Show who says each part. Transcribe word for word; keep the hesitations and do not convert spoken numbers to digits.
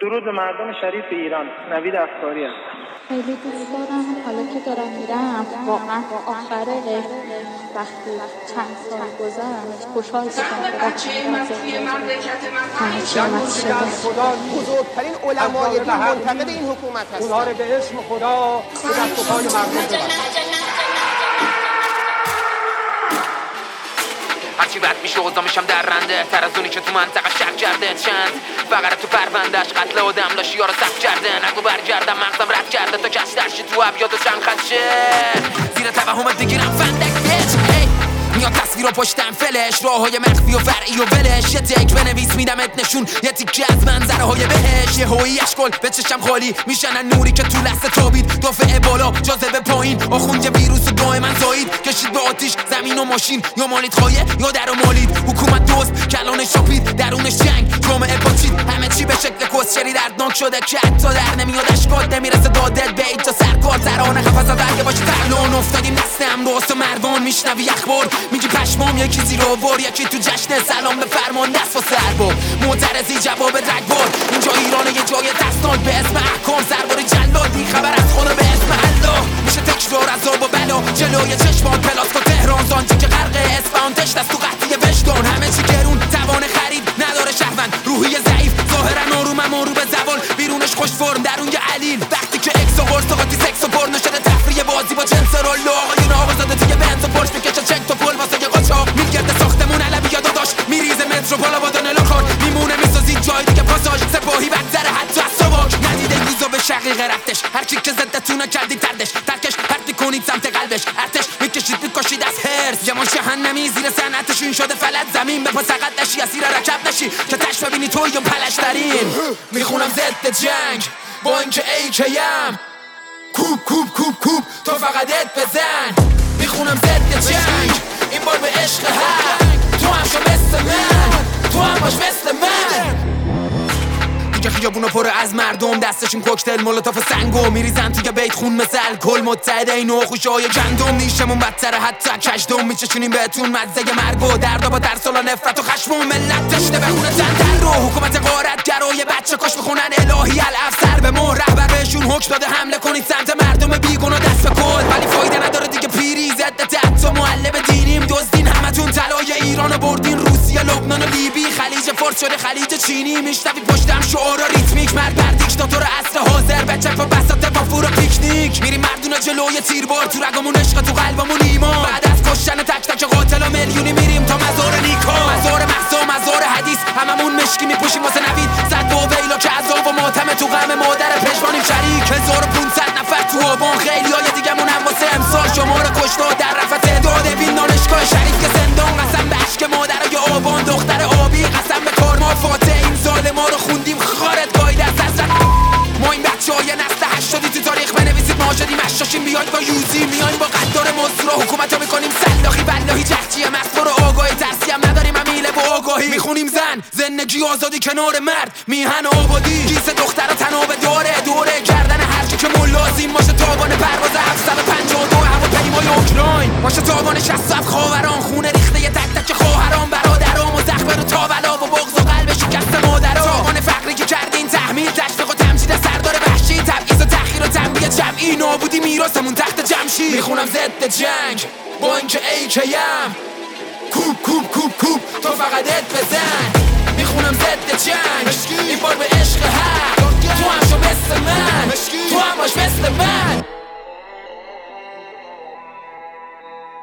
Speaker 1: درود به مردم شریف ایران. نوید افکاری هستم.
Speaker 2: خیلی دوست دارم حالا که دارم میرم واقعا آخر وقتی چند سال گذشت خوشحال شدم
Speaker 3: بزرگترین علمای دین منتقد این حکومت هستند.
Speaker 4: اونها رو به اسم خدا به دست و پای مردم ببرن.
Speaker 5: هرچی بد میشه اوضاع میشم در رنده تر از اونی که تو منطقه شک کرده چند فقره تو پروندهش قتل آدم لاشی ها رو سخت کرده نگو برگردم مغزم رد کرده تا کس درشی تو ابیات و چند خط شعر زیر توهمت بگیرم فندک بیچ میاد تصویر و پشتم فلش راه های مخفی و فرعی و ولش یه تک بنویس میدمت نشون یه تیکه از منظره های بهش یه هویی اشکال به چشم خالی میشنن نوری که تو لحظه تابید دافعه بالا جاذبه پایین آخون که ویروس و دائما زایید کشید به آتیش زمین و ماشین یا مالید خایه یا در و مالید حکومت دوست کلان شاپید درونش جنگ جامعه پاچید همه چی به شکل کسچری دردناک شده که حتی در نمیاد اشکات نمیرسه دادت به ایجا سرکار ترانه خفص درگه باشه ترلان افتادیم دست امروز و مروان میشنوی اخبار میگی پشمام یکی زیر آوار یکی تو جشن سلام به فرمان دست و سربار معترضی جواب رگبار اینجا ایرانه یه جای دستناک به اسم احکام سربار جلادی خبر از خدا به اسم الله میشه تکرار عذاب و بلا جلوی چشمان پلاسکو تهران زانچه که غرق اصفهان تش دست تو قحطی وجدان همه چی گرون توان خرید نداره شهروند روحی ضعیف ظاهرا آروم اما رو به زوال بیرونش خوش فرم درون یه علیل وقتی که اکس و قرص و قاطی سکس و پرنو شده تفریح بازی با جنس رولو آقایون آقازاده توی بنز و پرش میکشه چک تو پل واسه یه قاچاق میگرده ساختمون علوی یا داداش میریزه متروپول آبادان الاخار میمونه میسازی جای دیگه پاساژ سپاهی بدتره حتی از سواک ندیده گیزو به شقیقه رفتش هر کی که زدتونه کردی تردش ترکش پرتی کنید سمت قلبش ارتش میکشید میکشید از هرس جمان جهنمی زیر صنعتشون شده فلت زمین به پا سقط نشی اسیر رکب نشی که تش ببینی توی اون پلشترین میخونم ضد جنگ با اینکه ای کیم کوب کوب کوب کوب تو فقط ات بزن میخونم ضد جنگ این بار به عشق هنگ تو هم شو مثل من تو هم باش مثل من دیگه خیابونو پر از مردم دستشون کوکتل مولوتوف سنگو میریزن توی بیت خون مثل الکل متحده این و خوشای گندم نیشمون بدتره حتی کشدم میچشونیم بهتون مزه مرگ و درد با ترس و نفرت و خشم و ملت تشنه بخونه زندن رو حکومت غارتگرای بچه کاش میخونن الهی الافسر به مهر رهبر بهشون حکم داده حمله کنید سمت مردم بیگناه دست به کل ولی فایده نداره دیگه پیری ضد تحت و معلم دینیم دزدین همتون طلای ایرانو بردین روسیه لبنان و لیبی خلیج فارس شده خلیج چینی میشنوید پشتم شعارا ریتمیک مرد بر دیکتاتور اصل حاضر بچک و بساط با فور و پیکنیک میریم مردونه جلوی تیربار تو رگمون عشق تو قلبمون ایمان بعد از کشتن تک تک قاتل و میلیونی میریم تا مزار نیکا مزار مهسا مزار حدیث هممون مشکی میپوشیم واسه نوید صد و ویلا که عذاب و ماتم تو غم مادر پشمانیم شریک هزار و پونصد نفر تو آبان خیلی های دیگه مون هم واسه امسال شما رو کشتا در رفت داده بین دانشگاه شریف که زندان قسم به عشق مادرای آبان دختر آبی قسم به کار ما فاتح این سال ما رو خوندیم خارت گاید از دست ما این بچه های نسل هشتادی تو تاریخ بنویسید ما شدیم اشاشیم بیاید با یوزی میایم با قدار مصر و حکومت رو میکنیم سلاخی بلاهی جهجی مصفر و آگاهی ترسی هم نداریم امیله با آگاهی میخونیم زن زندگی آزادی کنار مرد میهن آبادی گیس دختر تناب داره دوره گردن هرچی که ملازیم باشه تاوان پرواز هفتصد و پنجاه و دو هواپیمای اوکراین باشه تاوان شصت و هفت خاوران خونه ریخته یه تک تک خواهران برادرام و زخم رو تاولا و بغض و قلب شکست مادرها تاوان فقری که کردین تحمیل تشویق و تمجید سردار وحشی تبعیض و تحقیر و تنبیه جمعی نابودی میراثمون تحت جمشید میخونم ضد جنگ با اینکه ای کیم کوب کوب کوب کوب تو فقط ات بزن میخونم ضد جنگ این بار به عشق هست